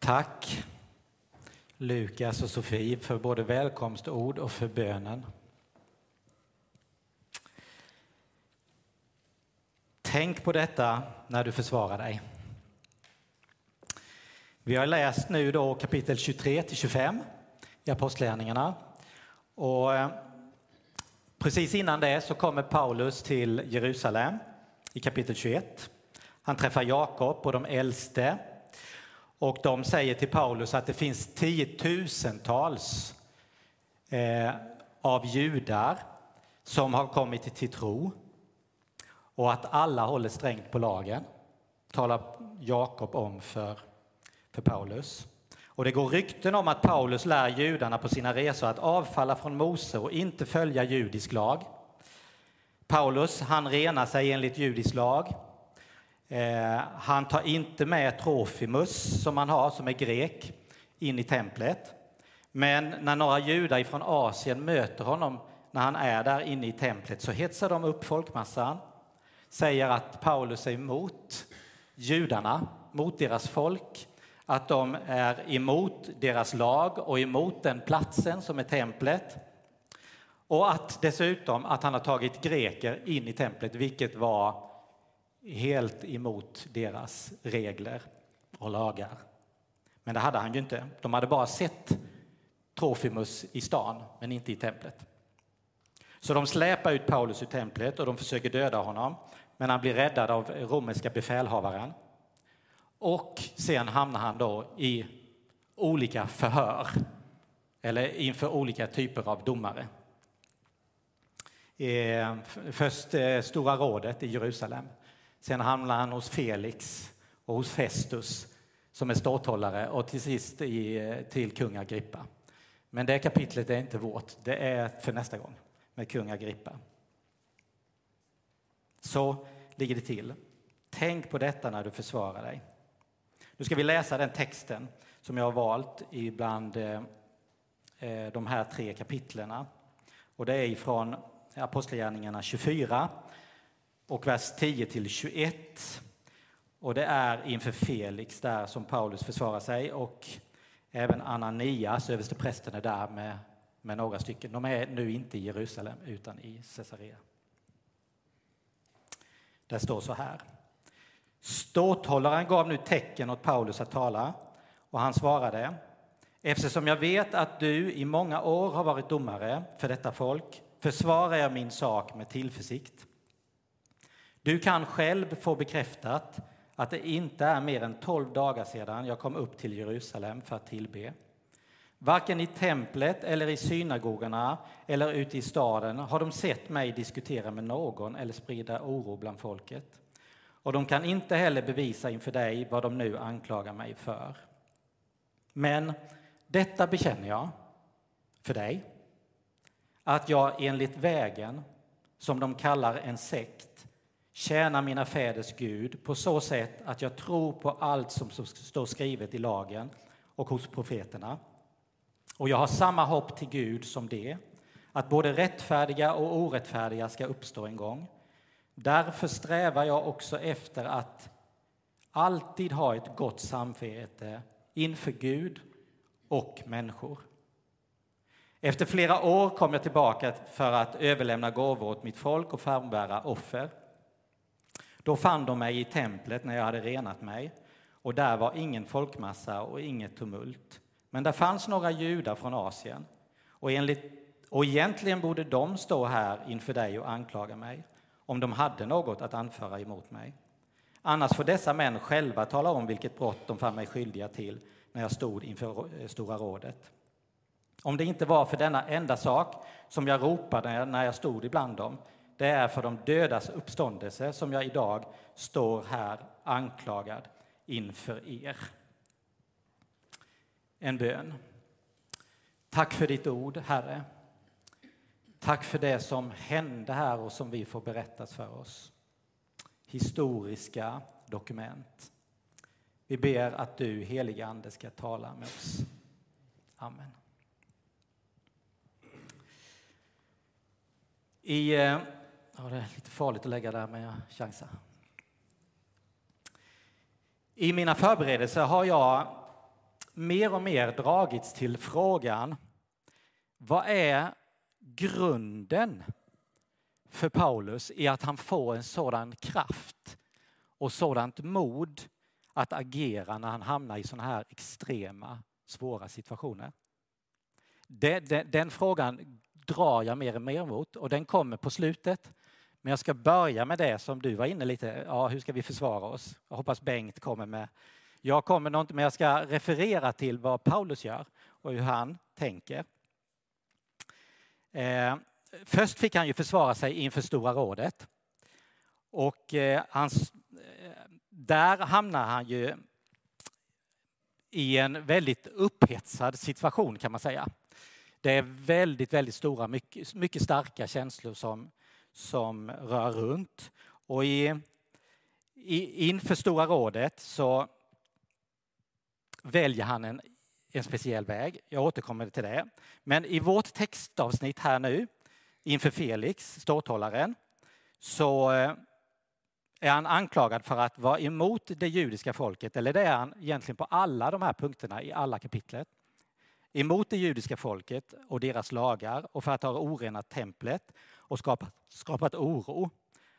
Tack Lukas och Sofie för både välkomstord och för bönen. Tänk på detta när du försvarar dig. Vi har läst nu då kapitel 23-25 i Apostlagärningarna. Och precis innan det så kommer Paulus till Jerusalem i kapitel 21. Han träffar Jakob och de äldste. Och de säger till Paulus att det finns 10 000-tals av judar som har kommit till tro. Och att alla håller strängt på lagen, talar Jakob om för Paulus. Och det går rykten om att Paulus lär judarna på sina resor att avfalla från Mose och inte följa judisk lag. Paulus, han renar sig enligt judisk lag. Han tar inte med Trofimus som han har, som är grek, in i templet. Men när några judar från Asien möter honom när han är där inne i templet så hetsar de upp folkmassan. Säger att Paulus är emot judarna, mot deras folk. Att de är emot deras lag och emot den platsen som är templet. Och att dessutom att han har tagit greker in i templet, vilket var helt emot deras regler och lagar. Men det hade han ju inte. De hade bara sett Trofimus i stan, men inte i templet. Så de släpar ut Paulus ur templet och de försöker döda honom. Men han blir räddad av romerska befälhavaren. Och sen hamnar han då i olika förhör. Eller inför olika typer av domare. Först Stora rådet i Jerusalem. Sen hamnar han hos Felix och hos Festus som är ståthållare. Och till sist till kung Agrippa. Men det kapitlet är inte vårt. Det är för nästa gång med kung Agrippa. Så ligger det till. Tänk på detta när du försvarar dig. Nu ska vi läsa den texten som jag har valt ibland de här 3 kapitlerna. Och det är ifrån Apostlagärningarna 24 och vers 10-21. Och det är inför Felix där som Paulus försvarar sig. Och även Ananias, översteprästen, är där med några stycken. De är nu inte i Jerusalem utan i Caesarea. Där står så här. Ståthållaren gav nu tecken åt Paulus att tala och han svarade: eftersom jag vet att du i många år har varit domare för detta folk försvarar jag min sak med tillförsikt. Du kan själv få bekräftat att det inte är mer än 12 dagar sedan jag kom upp till Jerusalem för att tillbe. Varken i templet eller i synagogorna eller ute i staden har de sett mig diskutera med någon eller sprida oro bland folket. Och de kan inte heller bevisa inför dig vad de nu anklagar mig för. Men detta bekänner jag för dig, att jag enligt vägen, som de kallar en sekt, tjänar mina fäders Gud på så sätt att jag tror på allt som står skrivet i lagen och hos profeterna. Och jag har samma hopp till Gud som det, att både rättfärdiga och orättfärdiga ska uppstå en gång. Därför strävar jag också efter att alltid ha ett gott samvete inför Gud och människor. Efter flera år kom jag tillbaka för att överlämna gåvor åt mitt folk och frambära offer. Då fann de mig i templet när jag hade renat mig, och där var ingen folkmassa och inget tumult. Men där fanns några judar från Asien, och egentligen borde de stå här inför dig och anklaga mig, om de hade något att anföra emot mig. Annars får dessa män själva tala om vilket brott de fann mig skyldiga till när jag stod inför Stora rådet. Om det inte var för denna enda sak som jag ropade när jag stod ibland dem, det är för de dödas uppståndelse som jag idag står här anklagad inför er. En bön. Tack för ditt ord, Herre. Tack för det som hände här och som vi får berättas för oss. Historiska dokument. Vi ber att du, helige Ande, ska tala med oss. Amen. Det är lite farligt att lägga där, men jag chansar. I mina förberedelser har jag mer och mer dragits till frågan: vad är grunden för Paulus i att han får en sådan kraft och sådant mod att agera när han hamnar i sådana här extrema, svåra situationer? Den frågan drar jag mer och mer mot, och den kommer på slutet. Men jag ska börja med det som du var inne lite. Ja, hur ska vi försvara oss? Jag hoppas Bengt kommer med. Jag kommer nog inte, men jag ska referera till vad Paulus gör och hur han tänker. Först fick han ju försvara sig inför Stora rådet. Och där hamnar han ju i en väldigt upphetsad situation, kan man säga. Det är väldigt, väldigt stora, mycket starka känslor som rör runt. Och inför Stora rådet så väljer han en speciell väg. Jag återkommer till det. Men i vårt textavsnitt här nu, inför Felix, ståthållaren, så är han anklagad för att vara emot det judiska folket. Eller det är han egentligen på alla de här punkterna i alla kapitlet. Emot det judiska folket och deras lagar, och för att ha orenat templet och skapat oro.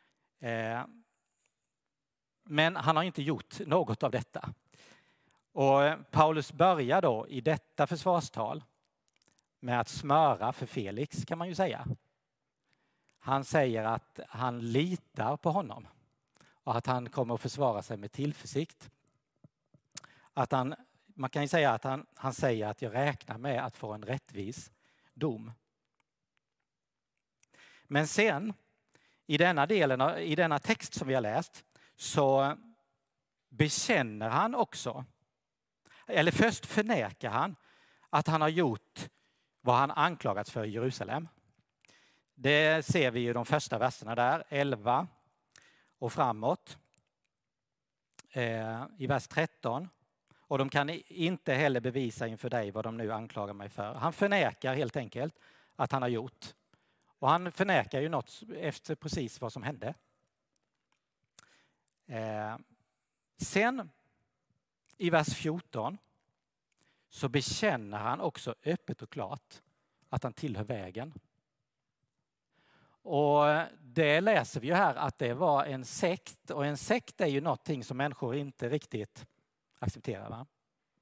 Men han har inte gjort något av detta. Och Paulus börjar då i detta försvarstal med att smöra för Felix, kan man ju säga. Han säger att han litar på honom och att han kommer att försvara sig med tillförsikt. Man kan ju säga att han säger att jag räknar med att få en rättvis dom. Men sen i denna text som vi har läst så bekänner han också, eller först förnekar han att han har gjort vad han anklagats för i Jerusalem. Det ser vi i de första verserna där, 11 och framåt. I vers 13. Och de kan inte heller bevisa inför dig vad de nu anklagar mig för. Han förnekar helt enkelt att han har gjort. Och han förnekar ju något efter precis vad som hände. Sen i vers 14 så bekänner han också öppet och klart att han tillhör vägen. Och det läser vi ju här att det var en sekt. Och en sekt är ju någonting som människor inte riktigt accepterar. Va?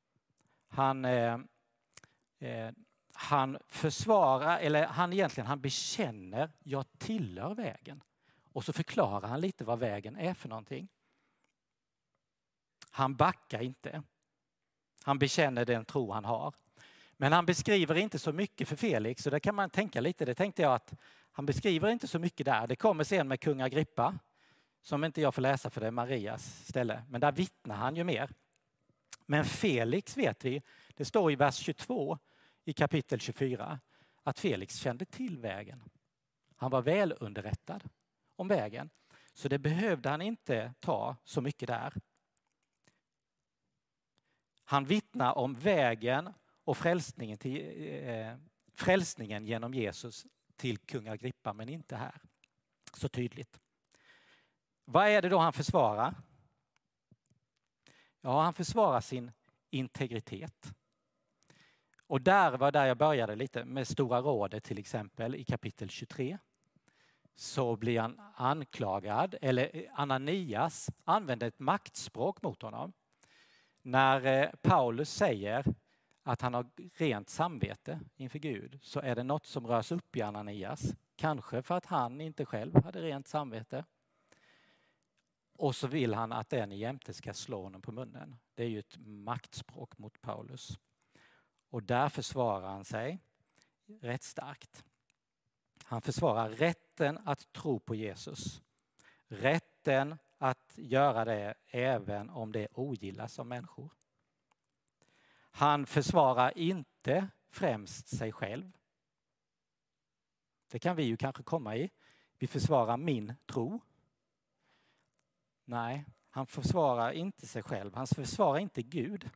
Han försvarar, eller han bekänner, jag tillhör vägen. Och så förklarar han lite vad vägen är för någonting. Han backar inte. Han bekänner den tro han har. Men han beskriver inte så mycket för Felix, så det kan man tänka lite. Det tänkte jag att han beskriver inte så mycket där. Det kommer sen med kung Agrippa, som inte jag får läsa för det är Marias ställe. Men där vittnar han ju mer. Men Felix vet vi, det står i vers 22 i kapitel 24, att Felix kände till vägen. Han var väl underrättad om vägen. Så det behövde han inte ta så mycket där. Han vittnar om vägen och frälsningen genom Jesus till kung Agrippa, men inte här. Så tydligt. Vad är det då han försvarar? Ja, han försvarar sin integritet. Och där var där jag började lite med Stora rådet till exempel i kapitel 23. Så blir han anklagad, eller Ananias använder ett maktspråk mot honom. När Paulus säger att han har rent samvete inför Gud, så är det något som rörs upp i Ananias. Kanske för att han inte själv hade rent samvete. Och så vill han att den jämte ska slå honom på munnen. Det är ju ett maktspråk mot Paulus. Och där försvarar han sig rätt starkt. Han försvarar rätten att tro på Jesus. Rätten att göra det även om det ogillas av människor. Han försvarar inte främst sig själv. Det kan vi ju kanske komma i. Vi försvarar min tro. Nej, han försvarar inte sig själv. Han försvarar inte Gud.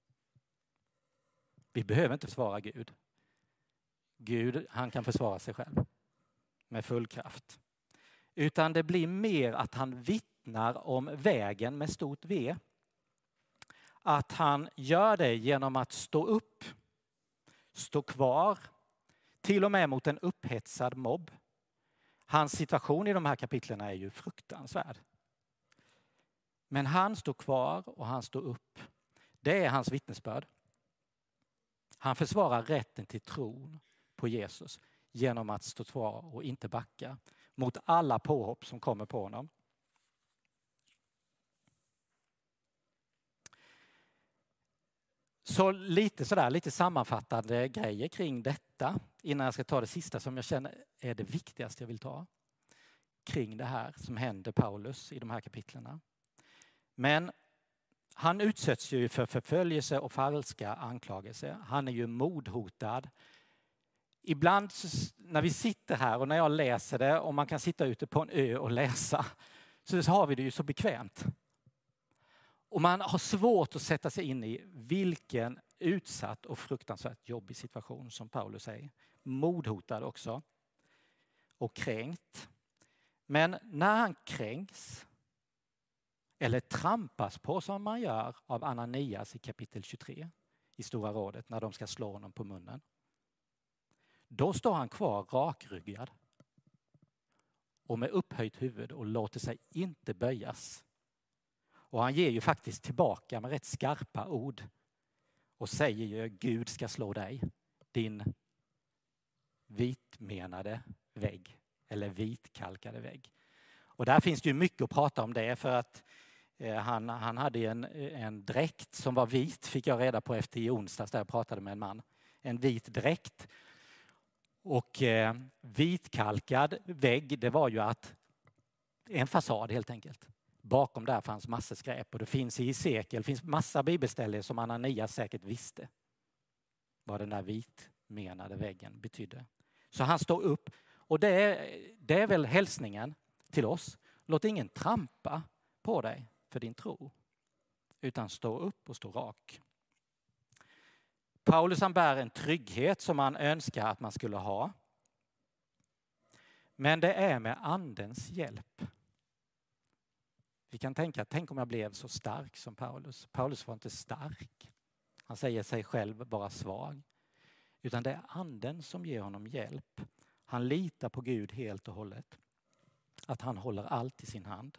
Vi behöver inte försvara Gud. Gud, han kan försvara sig själv med full kraft. Utan det blir mer att han vittnar om vägen med stort V. att han gör det genom att stå upp, stå kvar, till och med mot en upphetsad mobb. Hans situation i de här kapitlen är ju fruktansvärd. Men han står kvar och han står upp. Det är hans vittnesbörd. Han försvarar rätten till tron på Jesus genom att stå kvar och inte backa mot alla påhopp som kommer på honom. Så lite sammanfattande grejer kring detta innan jag ska ta det sista som jag känner är det viktigaste jag vill ta kring det här som händer Paulus i de här kapitlerna. Men han utsätts ju för förföljelse och falska anklagelser. Han är ju mordhotad. Ibland när vi sitter här och när jag läser det och man kan sitta ute på en ö och läsa så har vi det ju så bekvämt. Och man har svårt att sätta sig in i vilken utsatt och fruktansvärt jobbig situation som Paulus är. Mordhotad också. Och kränkt. Men när han kränks eller trampas på som man gör av Ananias i kapitel 23 i Stora rådet när de ska slå honom på munnen. Då står han kvar rakryggad och med upphöjt huvud och låter sig inte böjas. Och han ger ju faktiskt tillbaka med rätt skarpa ord och säger ju Gud ska slå dig, din vitmenade vägg eller vitkalkade vägg. Och där finns det ju mycket att prata om det för att han hade en dräkt som var vit, fick jag reda på efter i onsdags där jag pratade med en man. En vit dräkt. Och vitkalkad vägg, det var ju en fasad helt enkelt. Bakom där fanns massa skräp och det finns i Hesekiel, finns massa bibelställen som Ananias säkert visste vad den där vitmenade väggen betydde. Så han står upp och det är väl hälsningen till oss. Låt ingen trampa på dig för din tro, utan stå upp och stå rak. Paulus han bär en trygghet som han önskar att man skulle ha. Men det är med andens hjälp. Vi kan tänk om jag blev så stark som Paulus. Paulus var inte stark. Han säger sig själv vara svag. Utan det är anden som ger honom hjälp. Han litar på Gud helt och hållet. Att han håller allt i sin hand.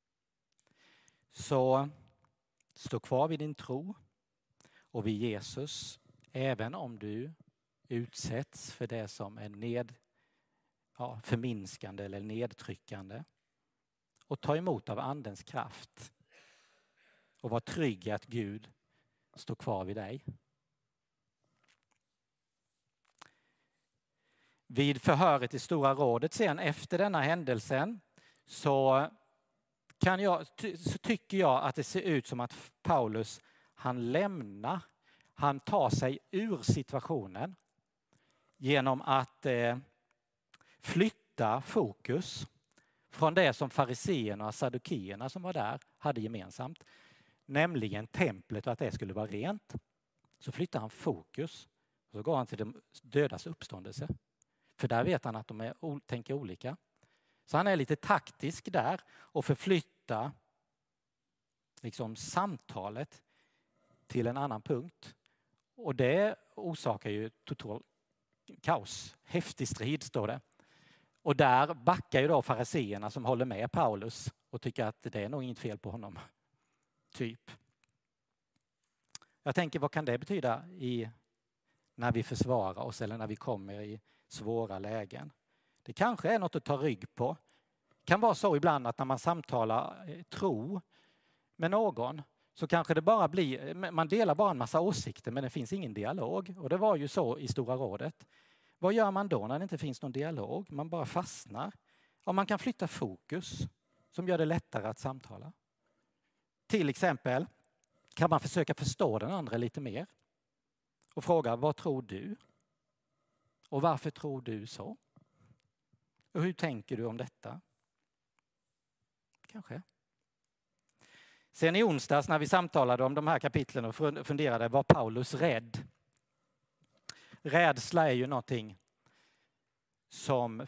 Så stå kvar vid din tro och vid Jesus. Även om du utsätts för det som är förminskande eller nedtryckande. Och ta emot av andens kraft. Och var trygg att Gud står kvar vid dig. Vid förhöret i Stora rådet sen efter denna händelsen så tycker jag att det ser ut som att Paulus han tar sig ur situationen genom att flytta fokus från det som fariseerna och saddukeerna som var där hade gemensamt. Nämligen templet och att det skulle vara rent. Så flyttar han fokus och så går han till de dödas uppståndelse. För där vet han att de tänker olika. Så han är lite taktisk där och förflyttar samtalet till en annan punkt. Och det orsakar ju total kaos. Häftig strid står det. Och där backar ju då fariseerna som håller med Paulus och tycker att det är nog inget fel på honom. Typ. Jag tänker, vad kan det betyda när vi försvarar oss eller när vi kommer i svåra lägen? Det kanske är något att ta rygg på. Det kan vara så ibland att när man samtalar tro med någon så kanske det bara man delar bara en massa åsikter men det finns ingen dialog. Och det var ju så i Stora rådet. Vad gör man då när det inte finns någon dialog? Man bara fastnar. Ja, man kan flytta fokus som gör det lättare att samtala. Till exempel kan man försöka förstå den andra lite mer. Och fråga, vad tror du? Och varför tror du så? Och hur tänker du om detta? Kanske. Sen i onsdags när vi samtalade om de här kapitlen och funderade, var Paulus rädd? Rädsla är ju någonting som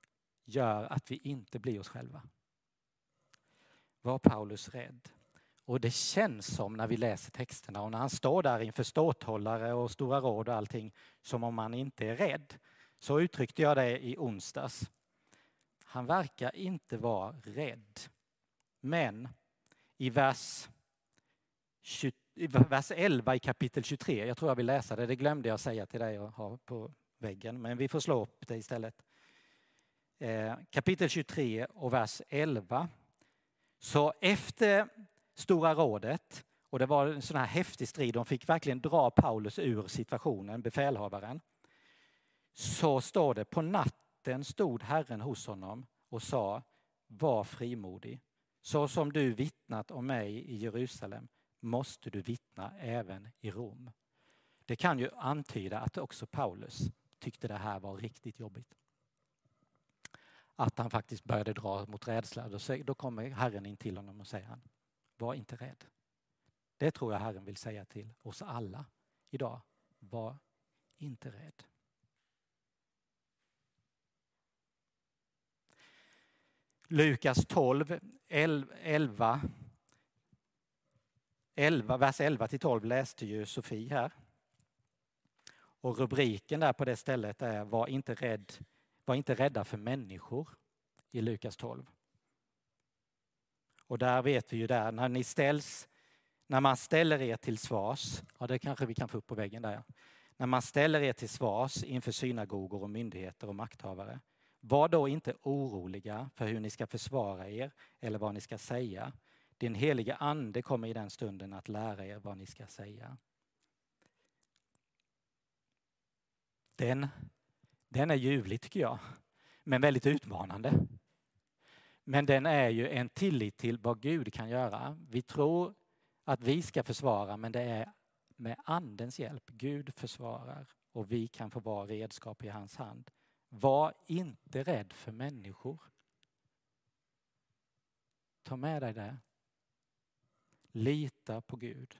gör att vi inte blir oss själva. Var Paulus rädd? Och det känns som när vi läser texterna och när han står där inför ståthållare och stora råd och allting, som om han inte är rädd. Så uttryckte jag det i onsdags. Han verkar inte vara rädd. Men i vers 11 i kapitel 23, jag tror jag vill läsa det glömde jag säga till dig att ha på väggen, men vi får slå upp det istället. Kapitel 23 och vers 11. Så efter Stora rådet, och det var en sån här häftig strid, de fick verkligen dra Paulus ur situationen, befälhavaren. Så står det, på natten stod Herren hos honom och sa, var frimodig. Så som du vittnat om mig i Jerusalem måste du vittna även i Rom. Det kan ju antyda att också Paulus tyckte det här var riktigt jobbigt. Att han faktiskt började dra mot rädsla. Då kommer Herren in till honom och säger, var inte rädd. Det tror jag Herren vill säga till oss alla idag. Var inte rädd. Lukas 12, 11, vers 11 till 12 läste ju Sofie här. Och rubriken där på det stället är var inte rädda för människor i Lukas 12. Och där vet vi ju där, när man ställer er till svars, ja det kanske vi kan få upp på väggen där. Ja. När man ställer er till svars inför synagogor och myndigheter och makthavare, var då inte oroliga för hur ni ska försvara er eller vad ni ska säga. Din heliga ande kommer i den stunden att lära er vad ni ska säga. Den är ljuvlig tycker jag, men väldigt utmanande. Men den är ju en tillit till vad Gud kan göra. Vi tror att vi ska försvara, men det är med andens hjälp. Gud försvarar och vi kan få vara redskap i hans hand. Var inte rädd för människor. Ta med dig det. Lita på Gud.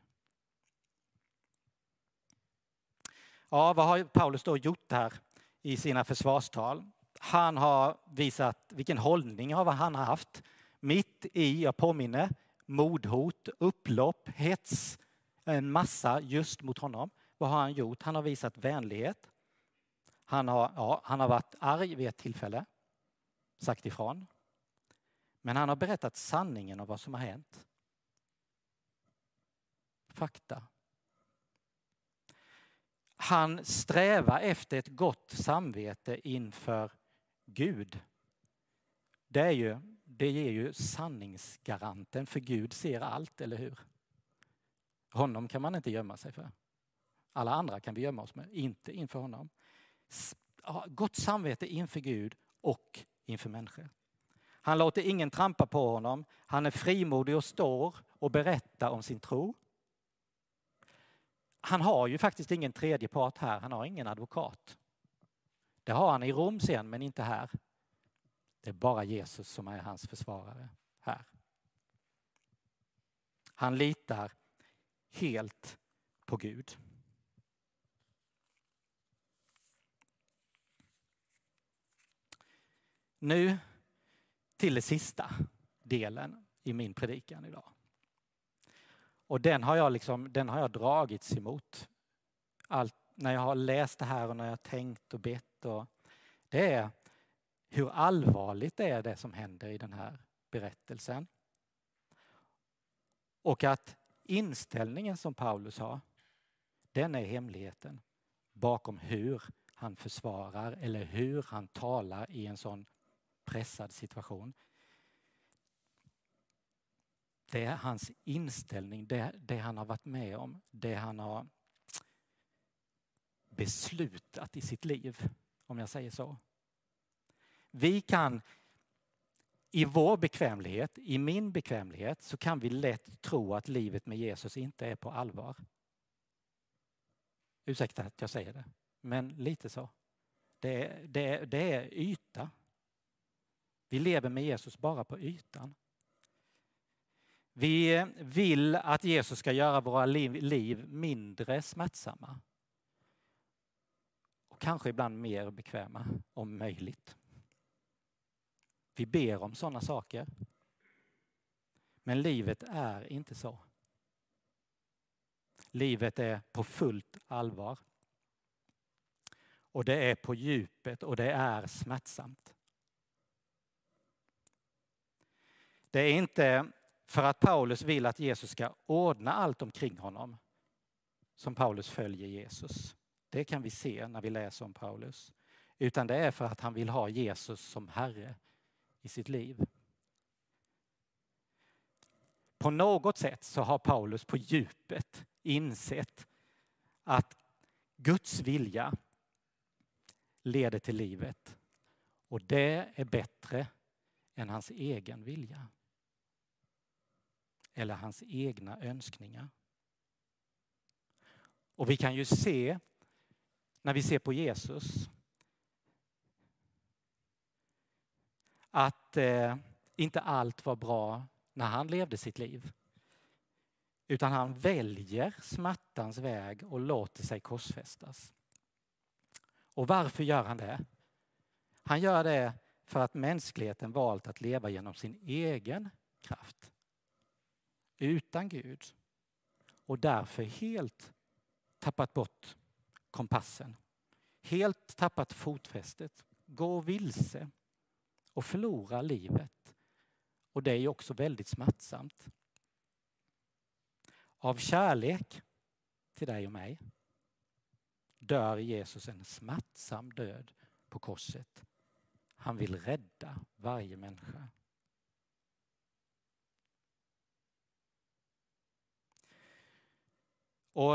Ja, vad har Paulus då gjort här i sina försvarstal? Han har visat vilken hållning han har haft. Mitt i, jag påminner, mordhot, upplopp, hets, en massa just mot honom. Vad har han gjort? Han har visat vänlighet. Han har varit arg vid ett tillfälle, sagt ifrån. Men han har berättat sanningen om vad som har hänt. Fakta. Han strävar efter ett gott samvete inför Gud. Det ger ju sanningsgaranten, för Gud ser allt, eller hur? Honom kan man inte gömma sig för. Alla andra kan vi gömma oss med, inte inför honom. Gott samvete inför Gud och inför människor. Han låter ingen trampa på honom. Han är frimodig och står och berättar om sin tro. Han har ju faktiskt ingen tredje part här. Han har ingen advokat. Det har han i Rom sen, men inte här. Det är bara Jesus som är hans försvarare här. Han litar helt på Gud. Nu till den sista delen i min predikan idag. Och den har jag dragits emot. När jag har läst det här och när jag har tänkt och bett. Det är hur allvarligt det är det som händer i den här berättelsen. Och att inställningen som Paulus har, den är hemligheten bakom hur han försvarar eller hur han talar i en sån pressad situation. Det är hans inställning, det han har varit med om, det han har beslutat i sitt liv, om jag säger så. Vi kan i vår bekvämlighet, i min bekvämlighet, så kan vi lätt tro att livet med Jesus inte är på allvar. Ursäkta att jag säger det, men lite så. Det är yta. Vi lever med Jesus bara på ytan. Vi vill att Jesus ska göra våra liv mindre smärtsamma. Och kanske ibland mer bekväma, om möjligt. Vi ber om sådana saker. Men livet är inte så. Livet är på fullt allvar. Och det är på djupet och det är smärtsamt. Det är inte för att Paulus vill att Jesus ska ordna allt omkring honom som Paulus följer Jesus. Det kan vi se när vi läser om Paulus. Utan det är för att han vill ha Jesus som Herre i sitt liv. På något sätt så har Paulus på djupet insett att Guds vilja leder till livet. Och det är bättre än hans egen vilja. Eller hans egna önskningar. Och vi kan ju se, när vi ser på Jesus, att inte allt var bra när han levde sitt liv. Utan han väljer smärtans väg och låter sig korsfästas. Och varför gör han det? Han gör det för att mänskligheten valt att leva genom sin egen kraft. Utan Gud. Och därför helt tappat bort kompassen. Helt tappat fotfästet. Går vilse och förlorar livet. Och det är ju också väldigt smärtsamt. Av kärlek till dig och mig dör Jesus en smärtsam död på korset. Han vill rädda varje människa. Och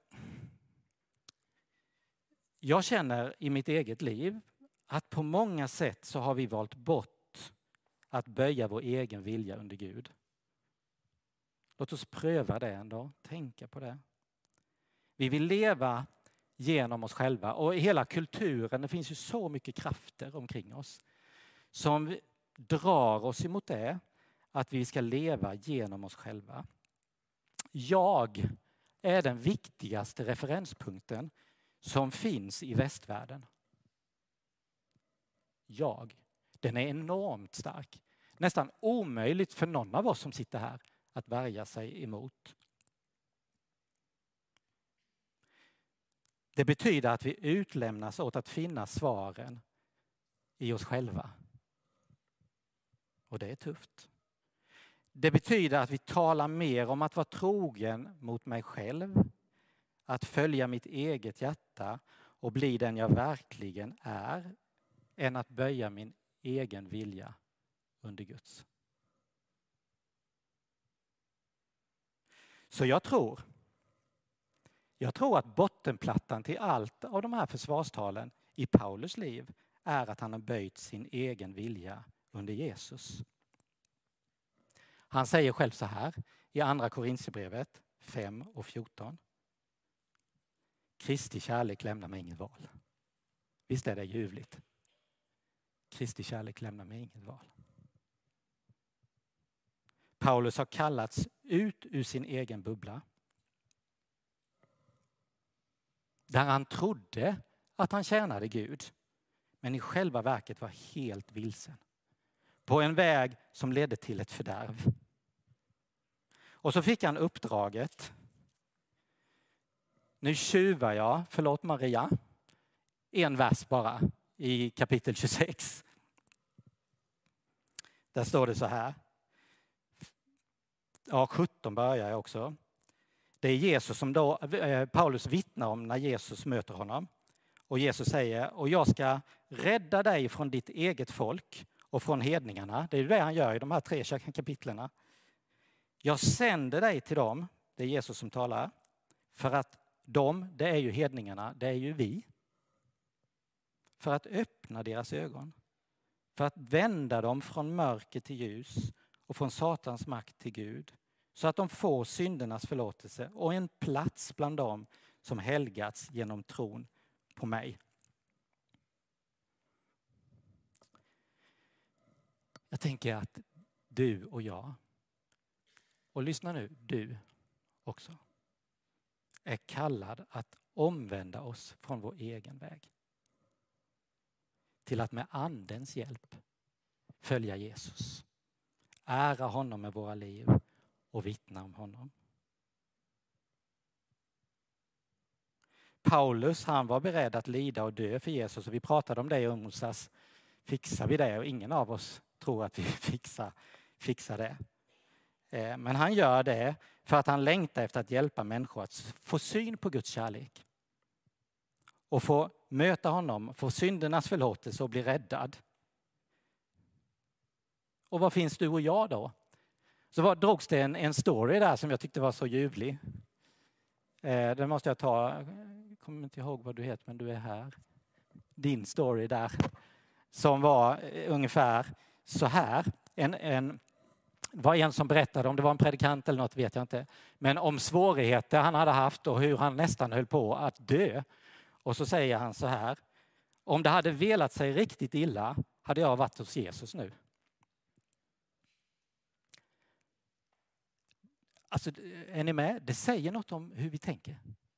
jag känner i mitt eget liv att på många sätt så har vi valt bort att böja vår egen vilja under Gud. Låt oss pröva det ändå, tänka på det. Vi vill leva genom oss själva och i hela kulturen, det finns ju så mycket krafter omkring oss som drar oss emot det, att vi ska leva genom oss själva. Jag är den viktigaste referenspunkten som finns i västvärlden. Den är enormt stark. Nästan omöjligt för någon av oss som sitter här att värja sig emot. Det betyder att vi utlämnas åt att finna svaren i oss själva. Och det är tufft. Det betyder att vi talar mer om att vara trogen mot mig själv, att följa mitt eget hjärta och bli den jag verkligen är, än att böja min egen vilja under Guds. Så jag tror att bottenplattan till allt av de här försvarstalen i Paulus liv är att han har böjt sin egen vilja under Jesus. Han säger själv så här i andra Korinthierbrevet 5 och 14. Kristi kärlek lämnar mig inget val. Visst är det ljuvligt? Kristi kärlek lämnar mig inget val. Paulus har kallats ut ur sin egen bubbla. Där han trodde att han tjänade Gud. Men i själva verket var helt vilsen. På en väg som ledde till ett fördärv. Och så fick han uppdraget. Nu tjuvar jag, förlåt Maria, en vers bara i kapitel 26. Där står det så här. Ja, 17 börjar jag också. Det är Jesus som då Paulus vittnar om när Jesus möter honom. Och Jesus säger, och jag ska rädda dig från ditt eget folk och från hedningarna. Det är det han gör i de här 3 kapitlerna. Jag sänder dig till dem, det är Jesus som talar, för att de, det är ju hedningarna, det är ju vi. För att öppna deras ögon. För att vända dem från mörker till ljus och från Satans makt till Gud. Så att de får syndernas förlåtelse och en plats bland dem som helgats genom tron på mig. Jag tänker att du och jag, och lyssna nu, du också, är kallad att omvända oss från vår egen väg. Till att med andens hjälp följa Jesus. Ära honom med våra liv och vittna om honom. Paulus, han var beredd att lida och dö för Jesus, och vi pratade om det i onsdags. Fixar vi det? Och ingen av oss tror att vi fixar det. Men han gör det för att han längtar efter att hjälpa människor att få syn på Guds kärlek. Och få möta honom, få syndernas förlåtelse och bli räddad. Och vad finns du och jag då? Så drogs det en story där som jag tyckte var så ljuvlig. Den måste jag ta. Jag kommer inte ihåg vad du heter, men du är här. Din story där. Som var ungefär så här. Det var en som berättade, om det var en predikant eller något vet jag inte. Men om svårigheter han hade haft och hur han nästan höll på att dö. Och så säger han så här: om det hade velat sig riktigt illa hade jag varit hos Jesus nu. Alltså, är ni med? Det säger något om hur vi tänker.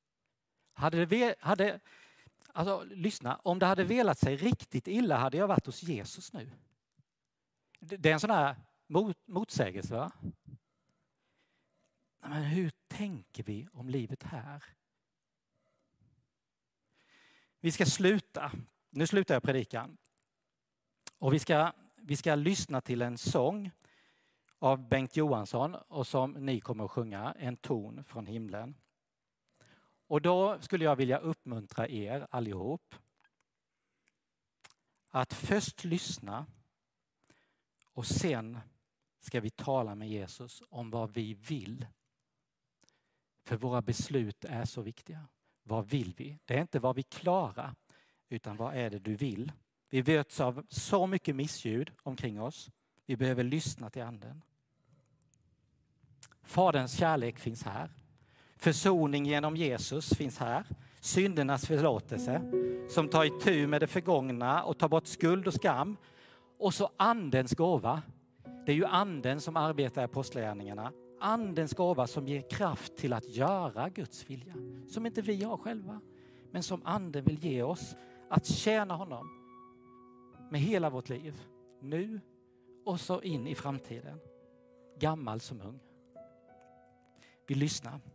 Lyssna, om det hade velat sig riktigt illa hade jag varit hos Jesus nu. Det är en sån här motsägelse, va? Men hur tänker vi om livet här? Vi ska sluta. Nu slutar jag predikan. Och vi ska lyssna till en sång av Bengt Johansson, och som ni kommer att sjunga, En ton från himlen. Och då skulle jag vilja uppmuntra er allihop att först lyssna och sen ska vi tala med Jesus om vad vi vill. För våra beslut är så viktiga. Vad vill vi? Det är inte vad vi klarar, utan vad är det du vill? Vi möts av så mycket missljud omkring oss. Vi behöver lyssna till anden. Faderns kärlek finns här. Försoning genom Jesus finns här. Syndernas förlåtelse som tar itu med det förgångna och tar bort skuld och skam. Och så andens gåva. Det är ju anden som arbetar i apostlagärningarna. Andens gåva som ger kraft till att göra Guds vilja. Som inte vi har själva. Men som anden vill ge oss att tjäna honom med hela vårt liv. Nu och så in i framtiden. Gammal som ung. Vi lyssnar.